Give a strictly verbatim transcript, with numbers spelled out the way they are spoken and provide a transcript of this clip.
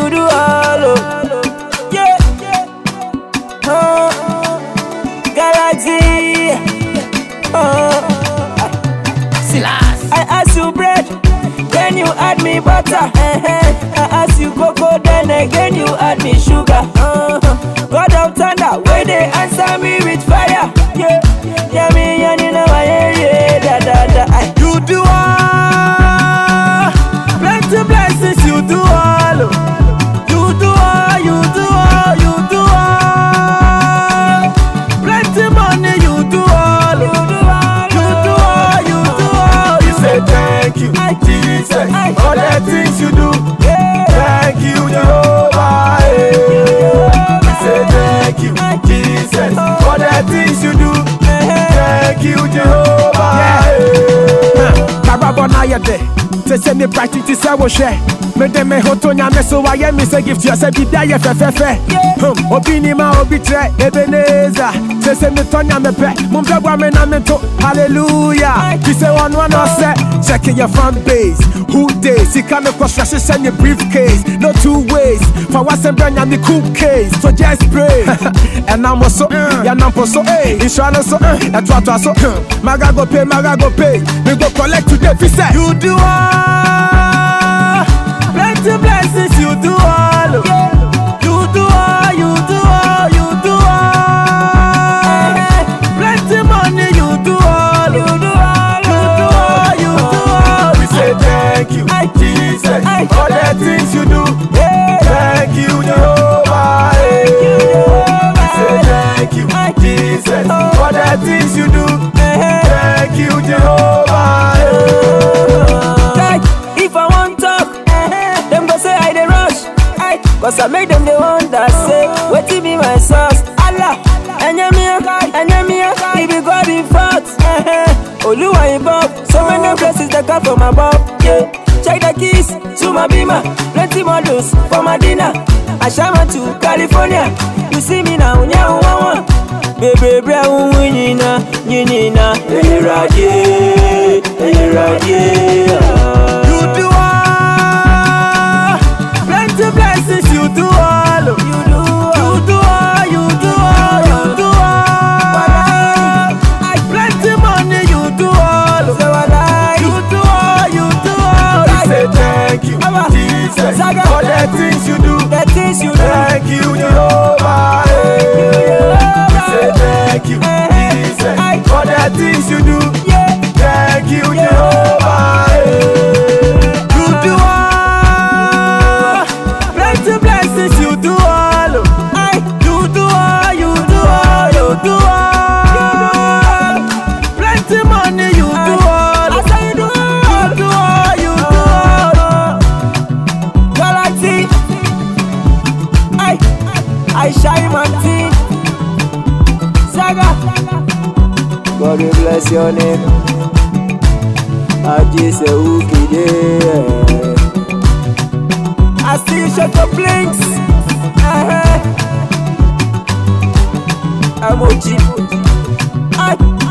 you do all. Oh. Yeah. Uh, Galaxy. Uh, I ask you bread, then you add me butter. Uh-huh. I ask you cocoa, then again you add me sugar. Uh-huh. God of thunder, where they answer me with fire. Yeah, yeah, me and you know I area. Da da da. You do all, plenty blessings. You do all, you do all, you do all, you do all. Plenty money, you do all, you do all, you do all, you do all. You say thank you, Jesus, all the things you do. Thank you, Jehovah. You say thank you, Jesus, all the things you do. Thank you, Jehovah. Baba na yede, te se ni practice ti se wo hwe. Me de me hoto nya me so wa ye me say gift yourself bi da ye fefefe. Hum, obi ni ma obi tre Ebenezer. Te se me tonya me pe, mum bwa me na me to. Hallelujah. Ti se one one no say, check your fan base. Who days? He come across fresh send your briefcase. No two ways. For what's a brand new cool case. So just pray. And I'm also, ya nampo so, eh. Insurance so, eh. That's what I so. Maga go pay, maga go pay. We go collect today. Fi say you do all, plenty blessings. You do all, you do all, you do all, you do all. Plenty money. You do all, you do all, you do all, you do all. we say thank you, Jesus, all the things you do. Thank you, Jehovah. We say thank you, Jesus, all the things you do. Thank you, Jehovah. If I want talk, them go say I dey rush. Cause I make them the one that say, wait till be my source. Allah, enyemia, enyemia, he be God in fact. Oluwa in Bob, so many blessings that come from above. Yeah, check the keys to my beamer, plenty models for my dinner. I shama to California, you see me now, nya one. Baby, bra unyina, nyina, enyiradi, enyiradi. You do all, plenty blessings. You do all, you do, you do all, you do all, you do all. Plenty money. You do all, you do all, you do all. We say thank you, Jesus, all the things you do. The things you do. Thank you, Jehovah. Thank you, Jesus, all the things you do. Thank you, Jehovah. You do all, plenty blessings. You do all, you do all, you do all, you do all. Plenty money. You do all, you do all, you do all. Galaxy, I, I shine my team. Saga, God will bless your name. I just say okay, I still shut the blinks. Uh-huh. I'm O G. I